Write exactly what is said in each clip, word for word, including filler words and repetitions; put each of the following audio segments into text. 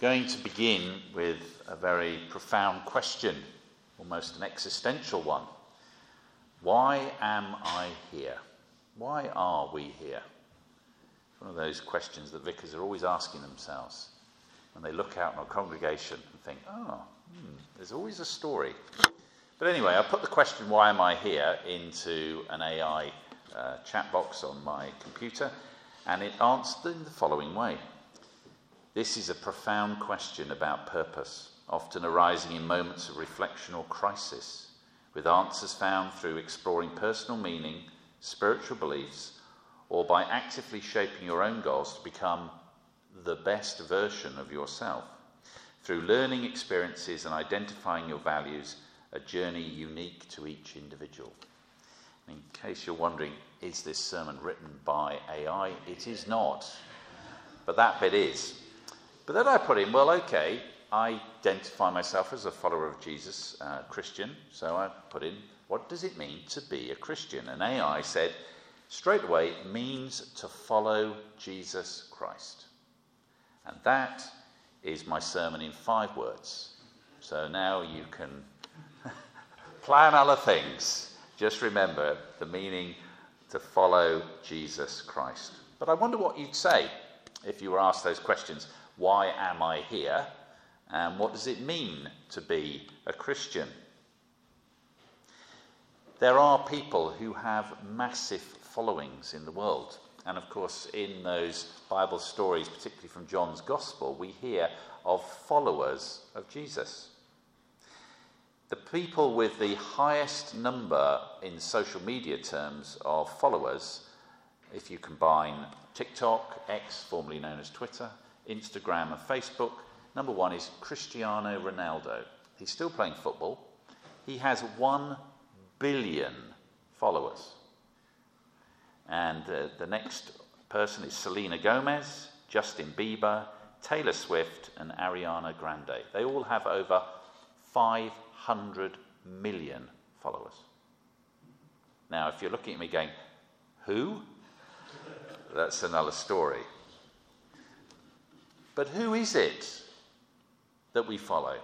going to begin with a very profound question, almost an existential one. Why am I here? Why are we here? One of those questions that vicars are always asking themselves when they look out in a congregation and think, oh, hmm, there's always a story. But anyway, I put the question, why am I here, into an A I uh, chat box on my computer, and it answered in the following way. This is a profound question about purpose, often arising in moments of reflection or crisis, with answers found through exploring personal meaning, spiritual beliefs, or by actively shaping your own goals to become the best version of yourself. Through learning experiences and identifying your values, a journey unique to each individual. In case you're wondering, is this sermon written by A I? It is not, but that bit is. But then I put in, well, okay, I identify myself as a follower of Jesus, uh, Christian, so I put in, what does it mean to be a Christian? And A I said, straight away, it means to follow Jesus Christ. And that is my sermon in five words. So now you can plan other things. Just remember the meaning to follow Jesus Christ. But I wonder what you'd say if you were asked those questions. Why am I here? And what does it mean to be a Christian? There are people who have massive followings in the world. And of course, in those Bible stories, particularly from John's Gospel, we hear of followers of Jesus. The people with the highest number in social media terms of followers, if you combine TikTok, X, formerly known as Twitter, Instagram and Facebook, number one is Cristiano Ronaldo. He's still playing football. He has one billion followers. And uh, the next person is Selena Gomez, Justin Bieber, Taylor Swift and Ariana Grande. They all have over five hundred million followers. Now, if you're looking at me going, who? That's another story. But who is it that we follow?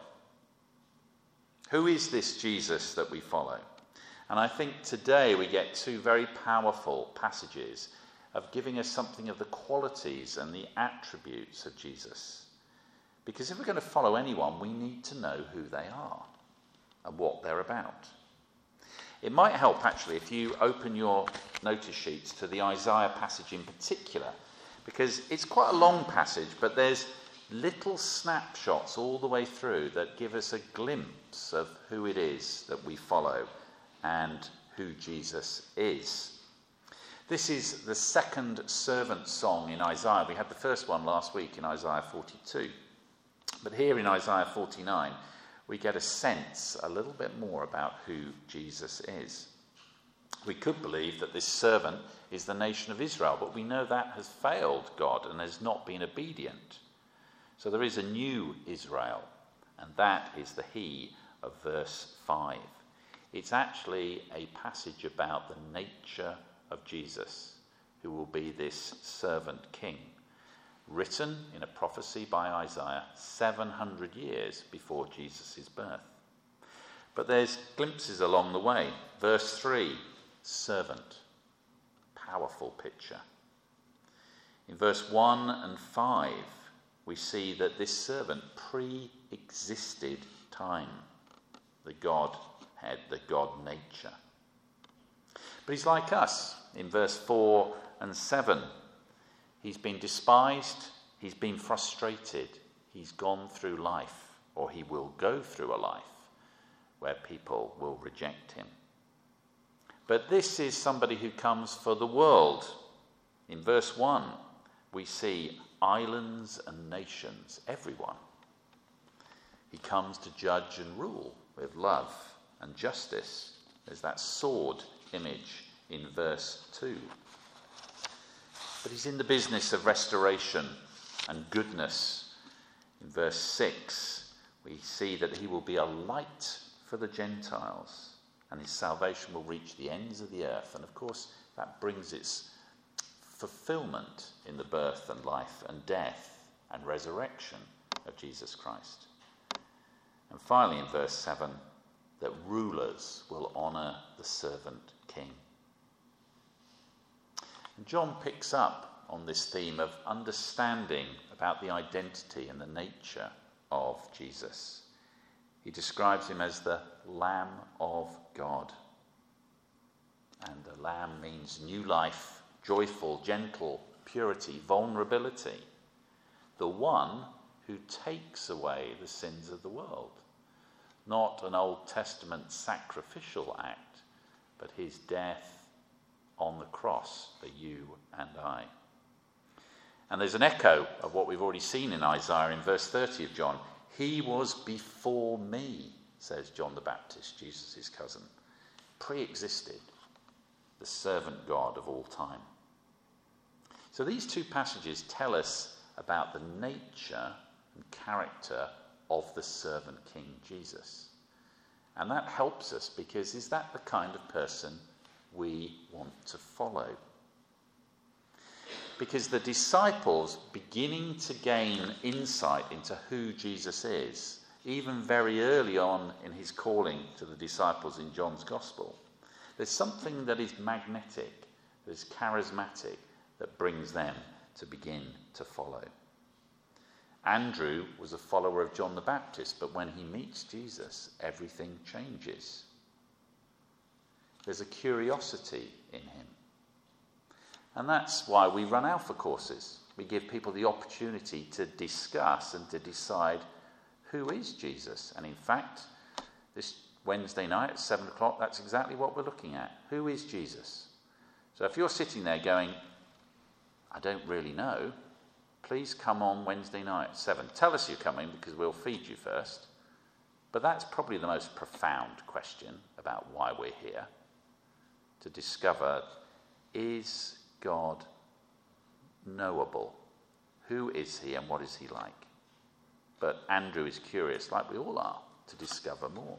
Who is this Jesus that we follow? And I think today we get two very powerful passages of giving us something of the qualities and the attributes of Jesus. Because if we're going to follow anyone, we need to know who they are and what they're about. It might help, actually, if you open your notice sheets to the Isaiah passage in particular, because it's quite a long passage, but there's little snapshots all the way through that give us a glimpse of who it is that we follow and who Jesus is. This is the second servant song in Isaiah. We had the first one last week in Isaiah forty-two. But here in Isaiah forty-nine, we get a sense a little bit more about who Jesus is. We could believe that this servant is the nation of Israel, but we know that has failed God and has not been obedient. So there is a new Israel, and that is the he of verse five. It's actually a passage about the nature of Jesus, who will be this servant king, written in a prophecy by Isaiah seven hundred years before Jesus' birth. But there's glimpses along the way. Verse three, servant. Powerful picture. In verse one and five, we see that this servant pre-existed time, the Godhead, the God nature. But he's like us. In verse four and seven, he's been despised, he's been frustrated, he's gone through life, or he will go through a life where people will reject him. But this is somebody who comes for the world. In verse one, we see islands and nations, everyone. He comes to judge and rule with love and justice. There's that sword image in verse two. But he's in the business of restoration and goodness. In verse six, we see that he will be a light for the Gentiles, and his salvation will reach the ends of the earth. And of course, that brings its fulfillment in the birth and life and death and resurrection of Jesus Christ. And finally, in verse seven, that rulers will honour the servant king. And John picks up on this theme of understanding about the identity and the nature of Jesus. He describes him as the Lamb of God. And the Lamb means new life, joyful, gentle, purity, vulnerability. The one who takes away the sins of the world. Not an Old Testament sacrificial act, but his death on the cross for you and I. And there's an echo of what we've already seen in Isaiah in verse thirty of John. He was before me, says John the Baptist, Jesus' cousin, pre-existed, the servant God of all time. So these two passages tell us about the nature and character of the servant king Jesus. And that helps us because is that the kind of person we want to follow? Because the disciples beginning to gain insight into who Jesus is, even very early on in his calling to the disciples in John's Gospel, there's something that is magnetic, that is charismatic, that brings them to begin to follow. Andrew was a follower of John the Baptist, but when he meets Jesus, everything changes. There's a curiosity in him. And that's why we run Alpha courses. We give people the opportunity to discuss and to decide who is Jesus. And in fact, this Wednesday night at seven o'clock, that's exactly what we're looking at. Who is Jesus? So if you're sitting there going, I don't really know, please come on Wednesday night at seven. Tell us you're coming because we'll feed you first. But that's probably the most profound question about why we're here. To discover, is God knowable? Who is he and what is he like? But Andrew is curious, like we all are, to discover more.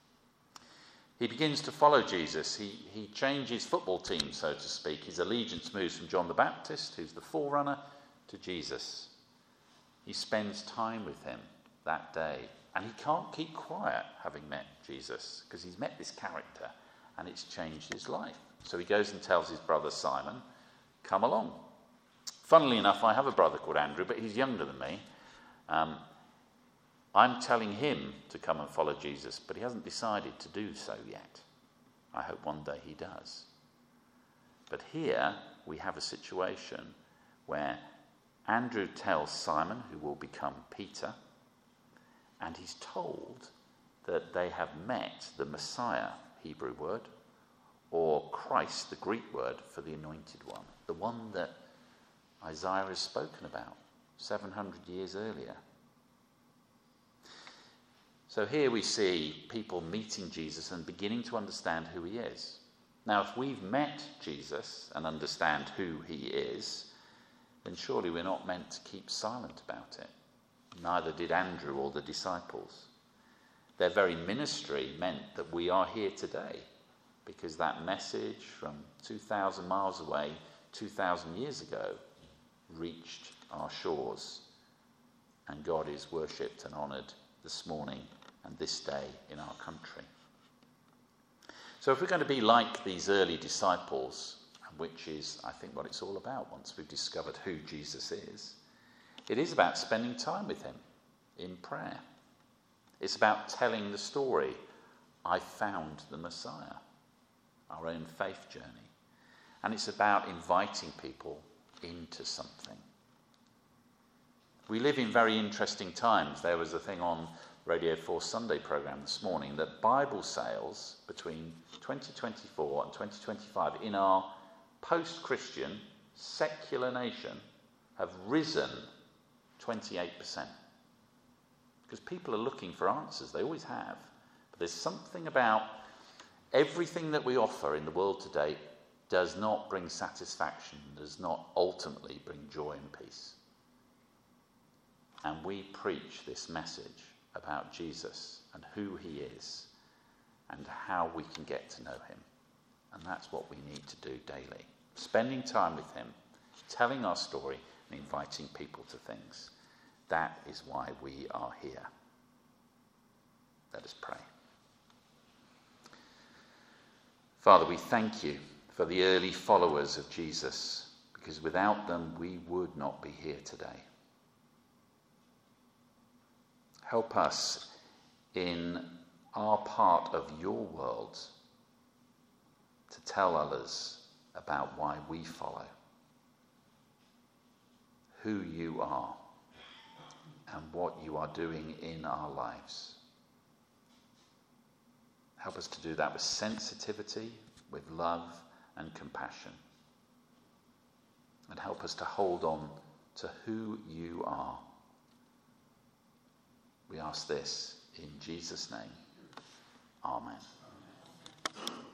He begins to follow Jesus. He, he changes football teams, so to speak. His allegiance moves from John the Baptist, who's the forerunner, to Jesus. He spends time with him that day. And he can't keep quiet having met Jesus, because he's met this character and it's changed his life. So he goes and tells his brother Simon, come along. Funnily enough, I have a brother called Andrew, but he's younger than me. Um, I'm telling him to come and follow Jesus, but he hasn't decided to do so yet. I hope one day he does. But here we have a situation where Andrew tells Simon, who will become Peter, and he's told that they have met the Messiah, Hebrew word, or Christ, the Greek word for the anointed one, the one that Isaiah has spoken about seven hundred years earlier. So here we see people meeting Jesus and beginning to understand who he is. Now, if we've met Jesus and understand who he is, then surely we're not meant to keep silent about it. Neither did Andrew or the disciples. Their very ministry meant that we are here today because that message from two thousand miles away, two thousand years ago, reached our shores. And God is worshipped and honoured this morning and this day in our country. So if we're going to be like these early disciples, which is, I think, what it's all about once we've discovered who Jesus is, it is about spending time with him in prayer. It's about telling the story, I found the Messiah, our own faith journey. And it's about inviting people into something. We live in very interesting times. There was a thing on Radio four Sunday programme this morning that Bible sales between twenty twenty-four and twenty twenty-five in our post-Christian, secular nation have risen twenty-eight percent. Because people are looking for answers, they always have. But there's something about everything that we offer in the world today does not bring satisfaction, does not ultimately bring joy and peace. And we preach this message about Jesus and who he is and how we can get to know him. And that's what we need to do daily. Spending time with him, telling our story and inviting people to things. That is why we are here. Let us pray. Father, we thank you for the early followers of Jesus, because without them we would not be here today. Help us in our part of your world to tell others about why we follow, who you are, and what you are doing in our lives. Help us to do that with sensitivity, with love and compassion. And help us to hold on to who you are. We ask this in Jesus' name. Amen.